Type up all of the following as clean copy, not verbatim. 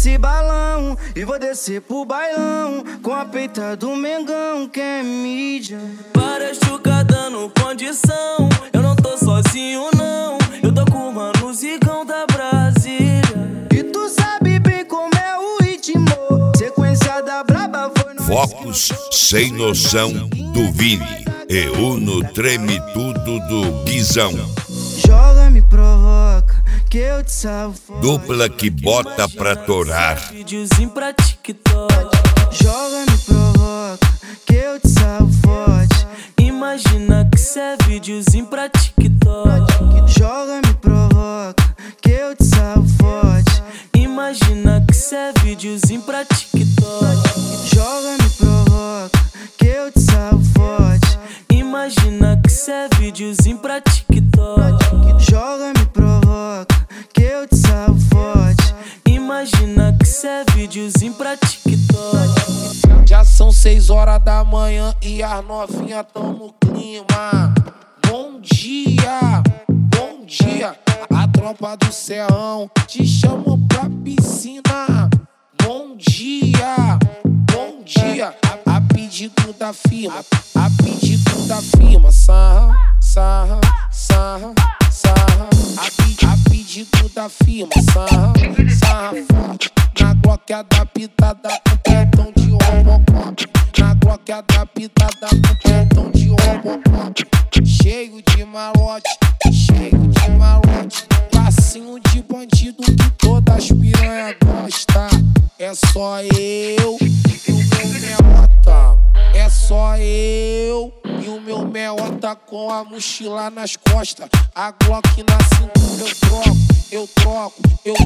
desse balão e vou descer pro bailão com a peita do Mengão, que é mídia. Várias chucas dando condição, eu não tô sozinho não, eu tô com o mano Zigão da Brasília. E tu sabe bem como é o ritmo, sequência da braba foi no Focos Sem Noção do Vini e Uno Treme Tudo do Guizão. Joga, me provoca, que eu te salvo. Dupla que bota pra torar. Videozinho pra TikTok. Joga, me provoca, que eu te salvo forte. Imagina que cê é videozinho pra TikTok. Joga, me provoca, que eu te salvo forte. Imagina que cê é videozinho pra TikTok. Joga, me provoca, que eu te salvo forte. Imagina que cê é videozinho pra TikTok. Joga, me provoca, que eu te salvo forte. Imagina que cê é videozinho pra TikTok. Já são 6 horas da manhã e as novinhas tão no clima. Bom dia, bom dia. A tropa do Serrão te chamam pra piscina. Bom dia, bom dia. A pedido da firma, a pedido da firma. Sarra, sarra, sarra, sarra. A pedido da firma. Sarra, sarra forte. Na Glock adaptada com petão de Robocop. Na Glock adaptada com petão de Robocop. Cheio de malote, cheio de malote. Passinho de bandido que todas as piranha gosta. É só eu e o meu meota. É só eu e o meu meota com a mochila nas costas. A Glock na cintura eu troco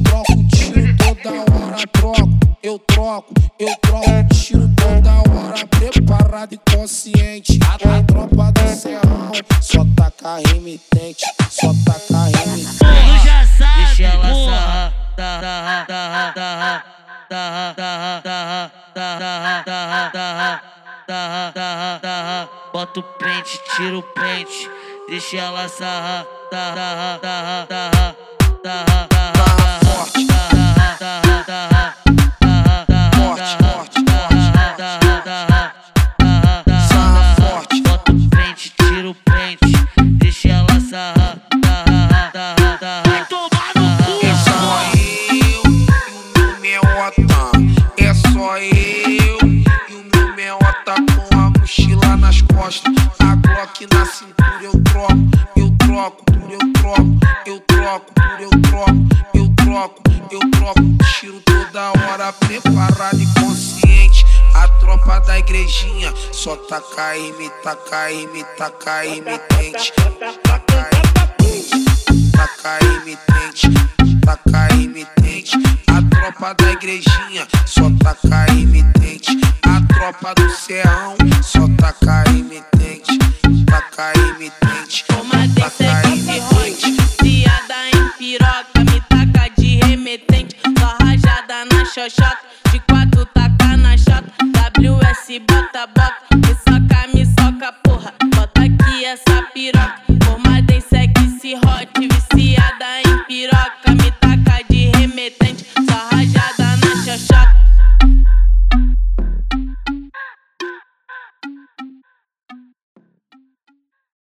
tiro toda hora, eu troco tiro toda hora. Preparado e consciente, a tropa do Serrão só taca remitente, só taca remitente. Tu já sabe, deixa ela sarrar. Bota o pente, tira o pente, deixa ela sarrar. Bota o pente, tira o pente, deixa ela sarrar. vai tomar no cu. É só eu e o meu meota. É só eu e o meu meota com a mochila nas costas. A Glock na cintura eu troco tiro toda hora, preparado e consciente. A tropa da igrejinha só taca M, taca M, taca emitente. Taca emitente, taca emitente. A tropa da igrejinha só taca emitente. A tropa do Serrão só taca emitente, taca emitente. Toma desse emitente, fiada em piroca, me taca de remetente. Só rajada na xoxota, de 4 taca na chota. WS bota, bota.